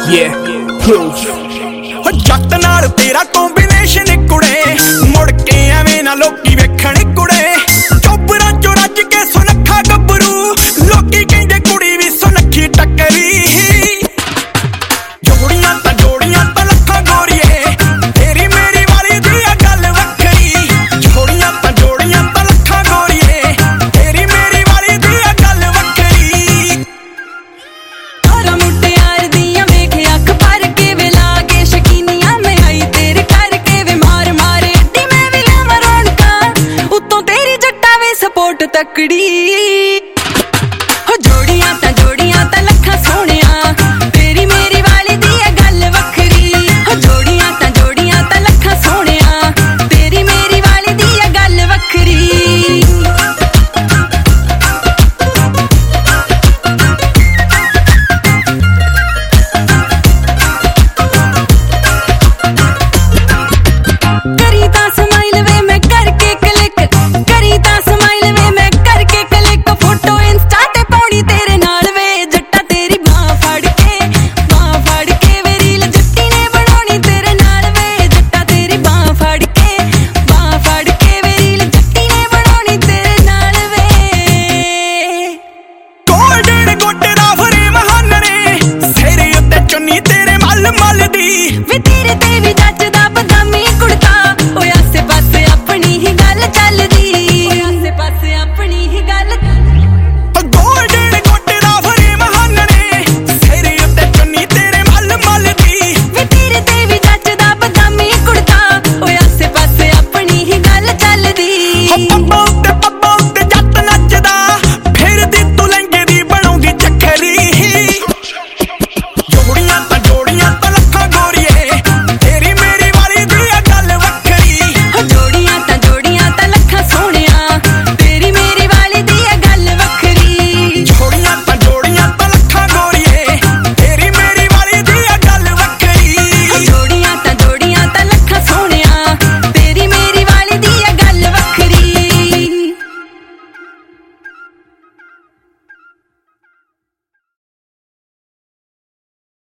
जट नाल तेरा कॉम्बिनेशन कुड़े मुड़ के एवें ना लोकी वेखण कुड़े चोबरा चो रज के सुनखा गबरू लोकी कहंदे कुड़ी भी सुनखी टकरी जोड़ियां तां लखां गोरीए तेरी मेरी वाली दी गल वखरी जोड़ियां तां लखां गोरीए तेरी मेरी वाली दी गल वखरी तारा मुटियार दियां वेख अख भर के वे लागे शकीनियां मैं आई तेरे करके वे मार मारे दी मैं भी लावां रौनकां उत्तों तेरी जट्टा वे सपोर्ट तकड़ी